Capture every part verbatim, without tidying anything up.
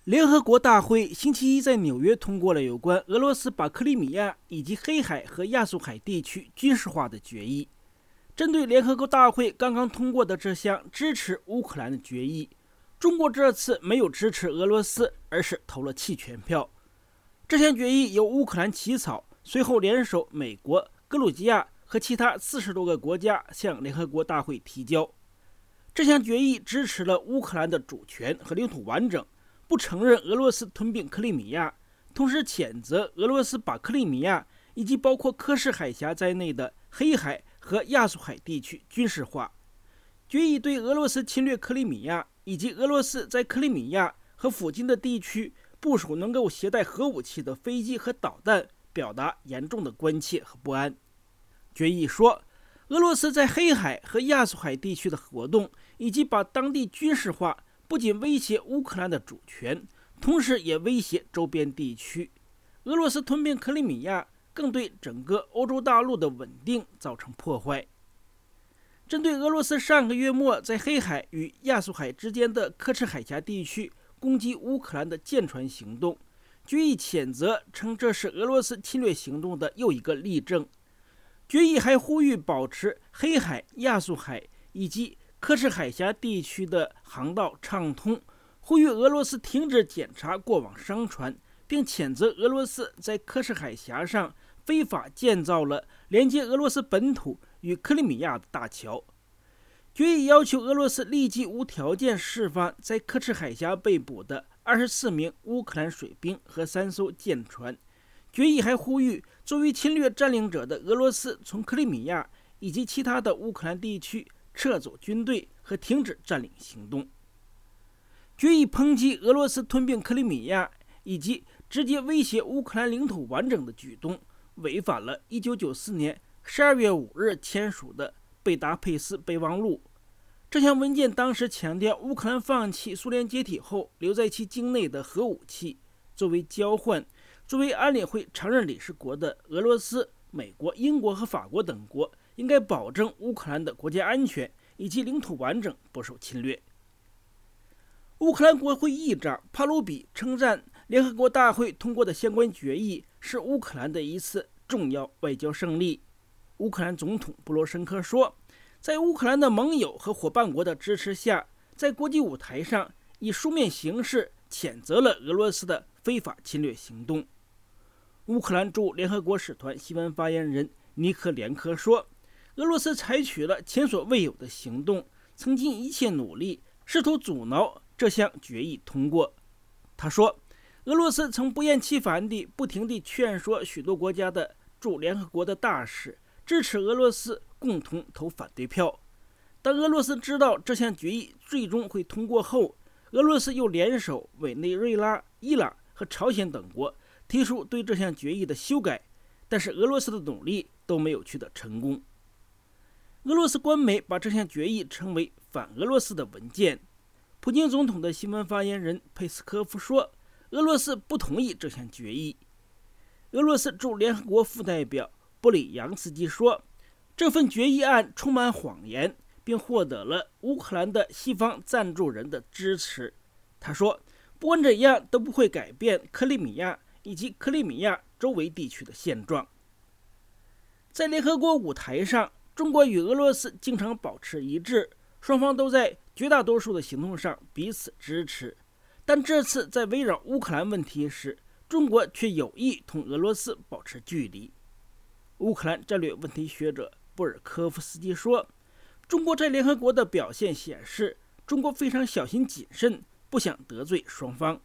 联合国大会星期一在纽约通过了有关俄罗斯把克里米亚以及黑海和亚速海地区军事化的决议。针对联合国大会刚刚通过的这项支持乌克兰的决议，中国这次没有支持俄罗斯，而是投了弃权票。这项决议由乌克兰起草，随后联手美国、格鲁吉亚和其他四十多个国家向联合国大会提交。这项决议支持了乌克兰的主权和领土完整，不承认俄罗斯吞并克里米亚，同时谴责俄罗斯把克里米亚以及包括科什海峡在内的黑海和亚速海地区军事化。决议对俄罗斯侵略克里米亚以及俄罗斯在克里米亚和附近的地区部署能够携带核武器的飞机和导弹表达严重的关切和不安。决议说，俄罗斯在黑海和亚速海地区的活动以及把当地军事化，不仅威胁乌克兰的主权，同时也威胁周边地区。俄罗斯吞并克里米亚更对整个欧洲大陆的稳定造成破坏。针对俄罗斯上个月末在黑海与亚速海之间的科什海峡地区攻击乌克兰的舰船行动，决议谴责称这是俄罗斯侵略行动的又一个例证。决议还呼吁保持黑海、亚速海以及科什海峡地区的航道畅通，呼吁俄罗斯停止检查过往商船，并谴责俄罗斯在科什海峡上非法建造了连接俄罗斯本土与克里米亚的大桥。决议要求俄罗斯立即无条件释放在科什海峡被捕的二十四名乌克兰水兵和三艘舰船。决议还呼吁作为侵略占领者的俄罗斯从克里米亚以及其他的乌克兰地区撤走军队和停止占领行动。决议抨击俄罗斯吞并克里米亚以及直接威胁乌克兰领土完整的举动，违反了一九九四年十二月五日签署的贝达佩斯备忘录。这项文件当时强调，乌克兰放弃苏联解体后留在其境内的核武器，作为交换，作为安理会常任理事国的俄罗斯、美国、英国和法国等国应该保证乌克兰的国家安全以及领土完整不受侵略。乌克兰国会议长帕鲁比称赞联合国大会通过的相关决议是乌克兰的一次重要外交胜利。乌克兰总统布罗申科说，在乌克兰的盟友和伙伴国的支持下，在国际舞台上以书面形式谴责了俄罗斯的非法侵略行动。乌克兰驻联合国使团新闻发言人尼科连科说，俄罗斯采取了前所未有的行动，曾尽一切努力试图阻挠这项决议通过。他说，俄罗斯曾不厌其烦地不停地劝说许多国家的驻联合国的大使支持俄罗斯共同投反对票。当俄罗斯知道这项决议最终会通过后，俄罗斯又联手委内瑞拉、伊朗和朝鲜等国提出对这项决议的修改，但是俄罗斯的努力都没有取得成功。俄罗斯官媒把这项决议称为反俄罗斯的文件。普京总统的新闻发言人佩斯科夫说，俄罗斯不同意这项决议。俄罗斯驻联合国副代表布里扬斯基说，这份决议案充满谎言，并获得了乌克兰的西方赞助人的支持。他说，不管怎样都不会改变克里米亚以及克里米亚周围地区的现状。在联合国舞台上，中国与俄罗斯经常保持一致，双方都在绝大多数的行动上彼此支持。但这次在围绕乌克兰问题时，中国却有意同俄罗斯保持距离。乌克兰战略问题学者布尔科夫斯基说，中国在联合国的表现显示，中国非常小心谨慎，不想得罪双方。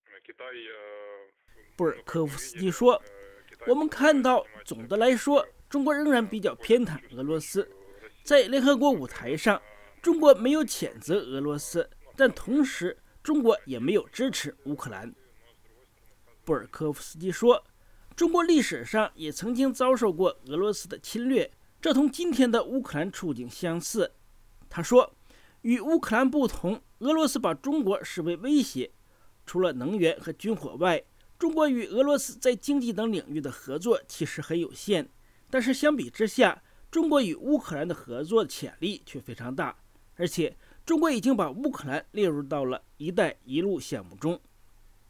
布尔科夫斯基说，我们看到总的来说，中国仍然比较偏袒俄罗斯。在联合国舞台上，中国没有谴责俄罗斯，但同时中国也没有支持乌克兰。布尔科夫斯基说，中国历史上也曾经遭受过俄罗斯的侵略，这同今天的乌克兰处境相似。他说，与乌克兰不同，俄罗斯把中国视为威胁。除了能源和军火外，中国与俄罗斯在经济等领域的合作其实很有限，但是相比之下，中国与乌克兰的合作潜力却非常大，而且中国已经把乌克兰列入到了“一带一路”项目中。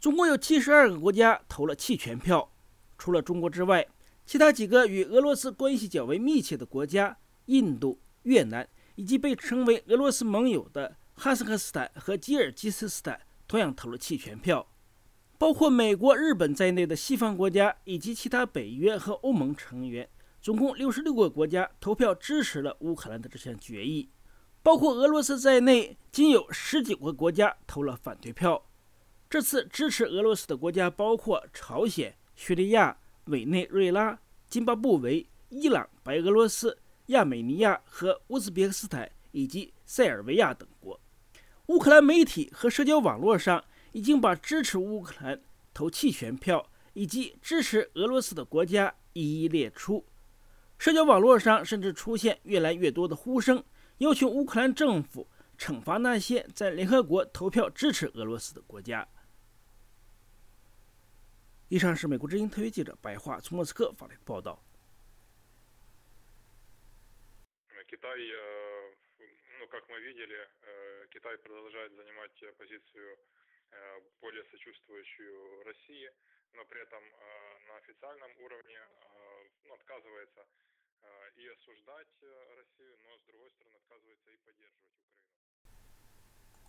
总共有七十二个国家投了弃权票。除了中国之外，其他几个与俄罗斯关系较为密切的国家，印度、越南以及被称为俄罗斯盟友的哈萨克斯坦和吉尔吉斯斯坦同样投了弃权票。包括美国、日本在内的西方国家以及其他北约和欧盟成员，总共六十六个国家投票支持了乌克兰的这项决议。包括俄罗斯在内，仅有十九个国家投了反对票。这次支持俄罗斯的国家包括朝鲜、叙利亚、委内瑞拉、津巴布韦、伊朗、白俄罗斯、亚美尼亚和乌兹别克斯坦以及塞尔维亚等国。乌克兰媒体和社交网络上已经把支持乌克兰投弃权票以及支持俄罗斯的国家一一列出。社交网络上甚至出现越来越多的呼声，要求乌克兰政府惩罚那些在联合国投票支持俄罗斯的国家。以上是美国之音特约记者白桦从莫斯科发来的报道。 Китай, ну, как мы видели, Китай продолжает занимать позицию более сочувствующую России, но при этом на официальном уровне ну, отказывается и осуждать Россию, но с другой стороны отказывается и поддерживать Украину.